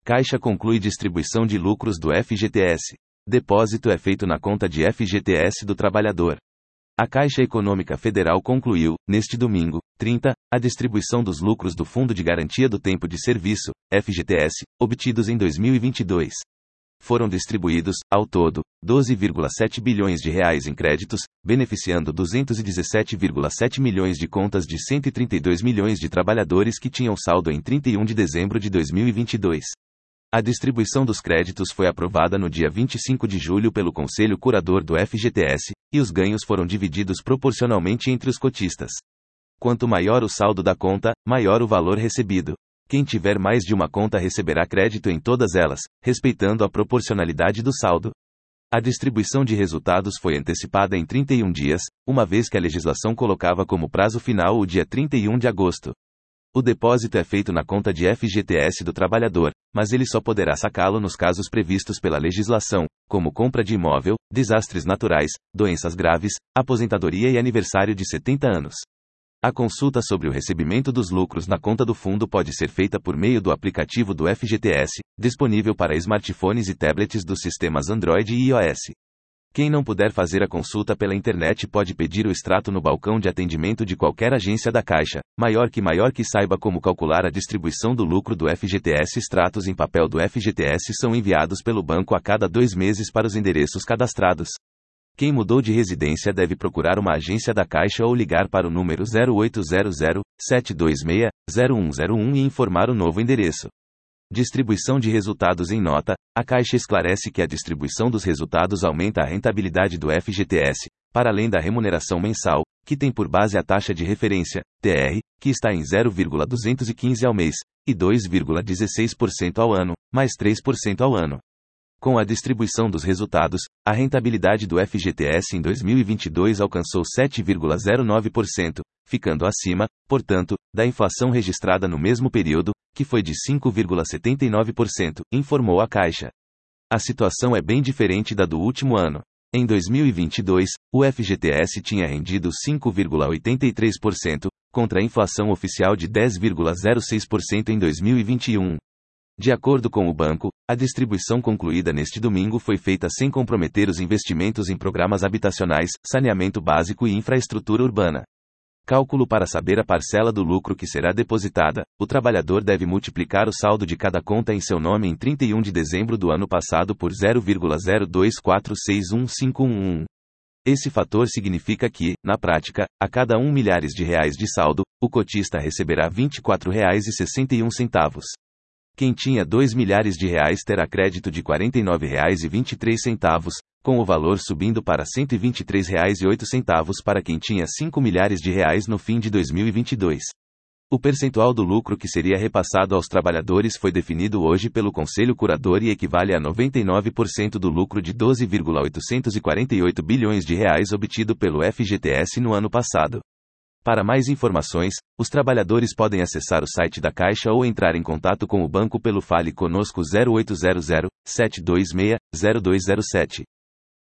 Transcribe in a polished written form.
Caixa conclui distribuição de lucros do FGTS. Depósito é feito na conta de FGTS do trabalhador. A Caixa Econômica Federal concluiu, neste domingo, 30, a distribuição dos lucros do Fundo de Garantia do Tempo de Serviço, FGTS, obtidos em 2022. Foram distribuídos, ao todo, 12,7 bilhões de reais em créditos, beneficiando 217,7 milhões de contas de 132 milhões de trabalhadores que tinham saldo em 31 de dezembro de 2022. A distribuição dos créditos foi aprovada no dia 25 de julho pelo Conselho Curador do FGTS, e os ganhos foram divididos proporcionalmente entre os cotistas. Quanto maior o saldo da conta, maior o valor recebido. Quem tiver mais de uma conta receberá crédito em todas elas, respeitando a proporcionalidade do saldo. A distribuição de resultados foi antecipada em 31 dias, uma vez que a legislação colocava como prazo final o dia 31 de agosto. O depósito é feito na conta de FGTS do trabalhador, mas ele só poderá sacá-lo nos casos previstos pela legislação, como compra de imóvel, desastres naturais, doenças graves, aposentadoria e aniversário de 70 anos. A consulta sobre o recebimento dos lucros na conta do fundo pode ser feita por meio do aplicativo do FGTS, disponível para smartphones e tablets dos sistemas Android e iOS. Quem não puder fazer a consulta pela internet pode pedir o extrato no balcão de atendimento de qualquer agência da Caixa, maior que saiba como calcular a distribuição do lucro do FGTS. Extratos em papel do FGTS são enviados pelo banco a cada 2 meses para os endereços cadastrados. Quem mudou de residência deve procurar uma agência da Caixa ou ligar para o número 0800-726-0101 e informar o novo endereço. Distribuição de resultados em nota. A Caixa esclarece que a distribuição dos resultados aumenta a rentabilidade do FGTS, para além da remuneração mensal, que tem por base a taxa de referência, TR, que está em 0,215 ao mês, e 2,16% ao ano, mais 3% ao ano. Com a distribuição dos resultados, a rentabilidade do FGTS em 2022 alcançou 7,09%, ficando acima, portanto, da inflação registrada no mesmo período, que foi de 5,79%, informou a Caixa. A situação é bem diferente da do último ano. Em 2022, o FGTS tinha rendido 5,83%, contra a inflação oficial de 10,06% em 2021. De acordo com o banco, a distribuição concluída neste domingo foi feita sem comprometer os investimentos em programas habitacionais, saneamento básico e infraestrutura urbana. Cálculo. Para saber a parcela do lucro que será depositada, o trabalhador deve multiplicar o saldo de cada conta em seu nome em 31 de dezembro do ano passado por 0,024611511. Esse fator significa que, na prática, a cada R$ 1 milhares de saldo, o cotista receberá R$ 24,61. Quem tinha R$ 2 milhares terá crédito de R$ 49,23, com o valor subindo para R$ 123,08 para quem tinha R$ 5 milhares no fim de 2022. O percentual do lucro que seria repassado aos trabalhadores foi definido hoje pelo Conselho Curador e equivale a 99% do lucro de 12,848 bilhões de reais obtido pelo FGTS no ano passado. Para mais informações, os trabalhadores podem acessar o site da Caixa ou entrar em contato com o banco pelo Fale Conosco 0800 726 0207.